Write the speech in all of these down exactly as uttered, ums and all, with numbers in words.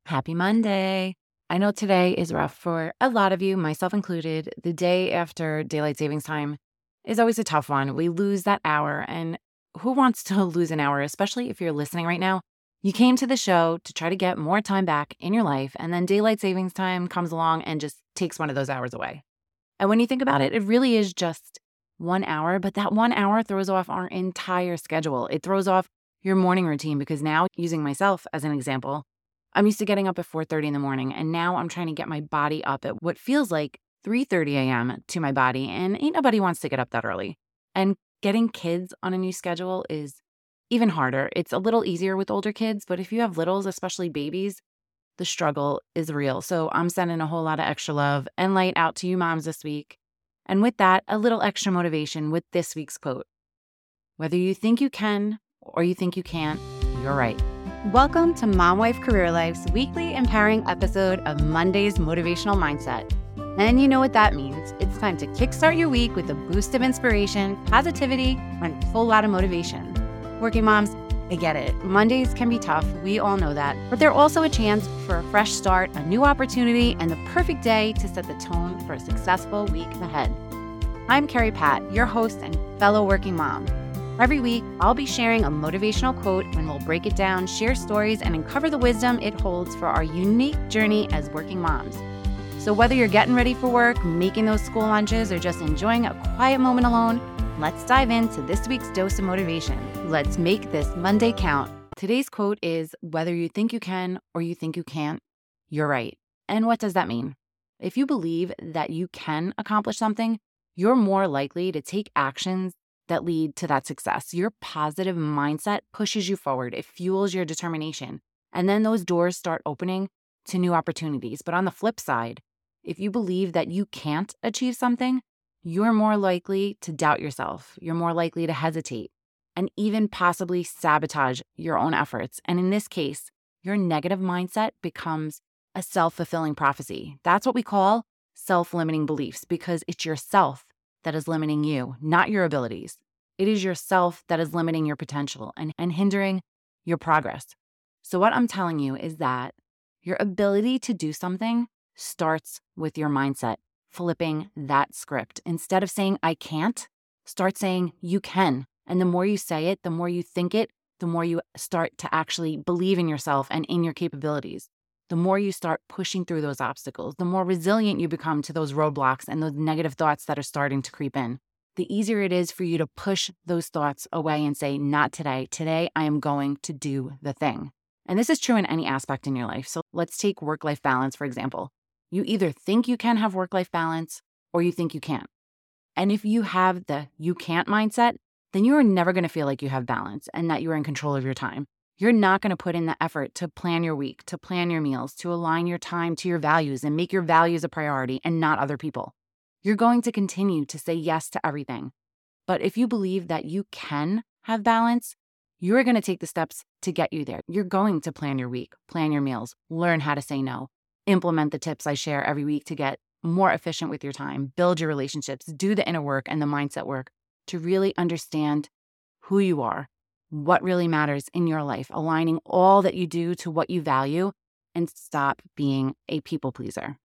Happy Monday. I know today is rough for a lot of you, myself included. The day after daylight savings time is always a tough one. We lose that hour, and who wants to lose an hour, especially if you're listening right now? You came to the show to try to get more time back in your life, and then daylight savings time comes along and just takes one of those hours away. And when you think about it, it really is just one hour, but that one hour throws off our entire schedule. It throws off your morning routine because now, using myself as an example, I'm used to getting up at four thirty in the morning, and now I'm trying to get my body up at what feels like three thirty a.m. to my body, and ain't nobody wants to get up that early. And getting kids on a new schedule is even harder. It's a little easier with older kids, but if you have littles, especially babies, the struggle is real. So I'm sending a whole lot of extra love and light out to you moms this week. And with that, a little extra motivation with this week's quote. Whether you think you can or you think you can't, you're right. Welcome to Mom Wife Career Life's weekly empowering episode of Monday's Motivational Mindset. And you know what that means. It's time to kickstart your week with a boost of inspiration, positivity, and a full lot of motivation. Working moms, I get it. Mondays can be tough. We all know that. But they're also a chance for a fresh start, a new opportunity, and the perfect day to set the tone for a successful week ahead. I'm Carrie Pat, your host and fellow working mom. Every week, I'll be sharing a motivational quote and we'll break it down, share stories, and uncover the wisdom it holds for our unique journey as working moms. So whether you're getting ready for work, making those school lunches, or just enjoying a quiet moment alone, let's dive into this week's dose of motivation. Let's make this Monday count. Today's quote is, whether you think you can or you think you can't, you're right. And what does that mean? If you believe that you can accomplish something, you're more likely to take actions that lead to that success. Your positive mindset pushes you forward. It fuels your determination. And then those doors start opening to new opportunities. But on the flip side, if you believe that you can't achieve something, you're more likely to doubt yourself. You're more likely to hesitate and even possibly sabotage your own efforts. And in this case, your negative mindset becomes a self-fulfilling prophecy. That's what we call self-limiting beliefs, because it's yourself that is limiting you, not your abilities. It is yourself that is limiting your potential and, and hindering your progress. So what I'm telling you is that your ability to do something starts with your mindset, flipping that script. Instead of saying, I can't, start saying you can. And the more you say it, the more you think it, the more you start to actually believe in yourself and in your capabilities. The more you start pushing through those obstacles, the more resilient you become to those roadblocks and those negative thoughts that are starting to creep in. The easier it is for you to push those thoughts away and say, not today. Today, I am going to do the thing. And this is true in any aspect in your life. So let's take work-life balance, for example. You either think you can have work-life balance or you think you can't. And if you have the you can't mindset, then you are never going to feel like you have balance and that you're in control of your time. You're not going to put in the effort to plan your week, to plan your meals, to align your time to your values and make your values a priority and not other people. You're going to continue to say yes to everything. But if you believe that you can have balance, you're going to take the steps to get you there. You're going to plan your week, plan your meals, learn how to say no, implement the tips I share every week to get more efficient with your time, build your relationships, do the inner work and the mindset work to really understand who you are, what really matters in your life, aligning all that you do to what you value, and stop being a people pleaser.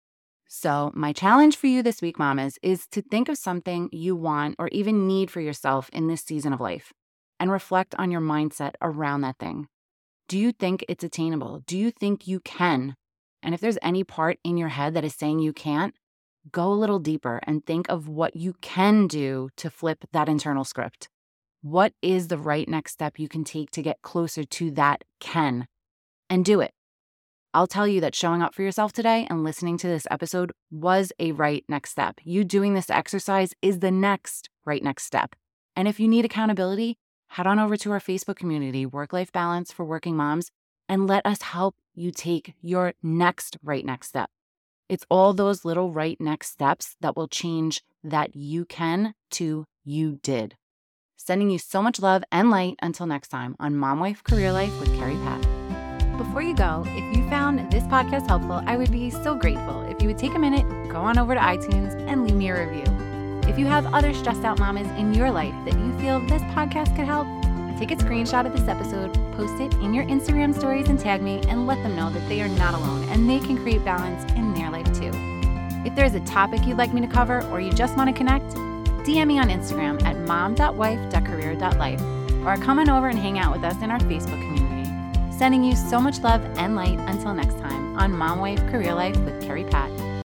So my challenge for you this week, mamas, is to think of something you want or even need for yourself in this season of life and reflect on your mindset around that thing. Do you think it's attainable? Do you think you can? And if there's any part in your head that is saying you can't, go a little deeper and think of what you can do to flip that internal script. What is the right next step you can take to get closer to that can? And do it. I'll tell you that showing up for yourself today and listening to this episode was a right next step. You doing this exercise is the next right next step. And if you need accountability, head on over to our Facebook community, Work-Life Balance for Working Moms, and let us help you take your next right next step. It's all those little right next steps that will change that you can to you did. Sending you so much love and light until next time on Mom Wife Career Life with Carrie Pat. Before you go, if you found this podcast helpful, I would be so grateful if you would take a minute, go on over to iTunes and leave me a review. If you have other stressed out mamas in your life that you feel this podcast could help, Take a screenshot of this episode, post it in your Instagram stories and tag me, and let them know that they are not alone and they can create balance in their life too. If there's a topic you'd like me to cover or you just want to connect, D M me on Instagram at mom dot wife dot career dot life or come on over and hang out with us in our Facebook community. Sending you so much love and light until next time on Mom Wife Career Life with Carrie Pat.